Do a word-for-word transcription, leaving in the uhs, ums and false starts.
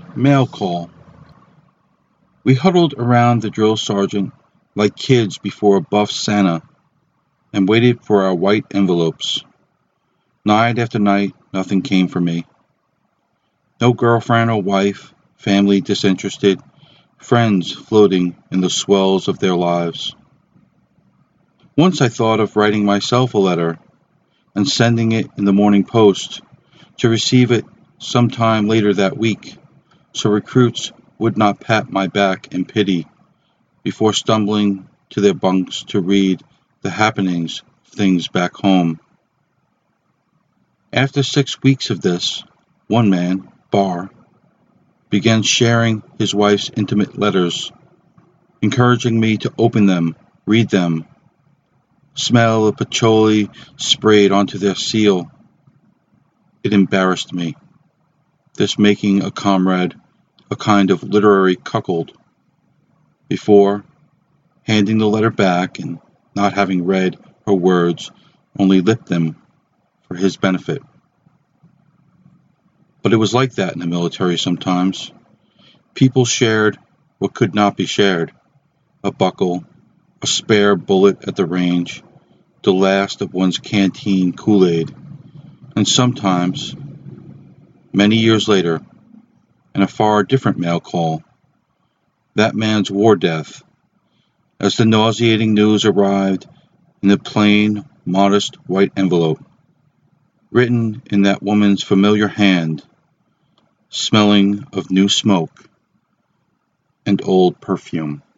Mail call. We huddled around the drill sergeant like kids before a buff Santa and waited for our white envelopes. Night after night, nothing came for me. No girlfriend or wife, family disinterested, friends floating in the swells of their lives. Once I thought of writing myself a letter and sending it in the morning post to receive it sometime later that week, so recruits would not pat my back in pity before stumbling to their bunks to read the happenings of things back home. After six weeks of this, one man, Barr, began sharing his wife's intimate letters, encouraging me to open them, read them, smell the patchouli sprayed onto their seal. It embarrassed me, this making a comrade a kind of literary cuckold. Before, handing the letter back and not having read her words, only lipped them for his benefit. But it was like that in the military sometimes. People shared what could not be shared. A buckle, a spare bullet at the range, the last of one's canteen Kool-Aid. And sometimes, many years later, in a far different mail call, that man's war death, as the nauseating news arrived in the plain, modest white envelope, written in that woman's familiar hand, smelling of new smoke and old perfume.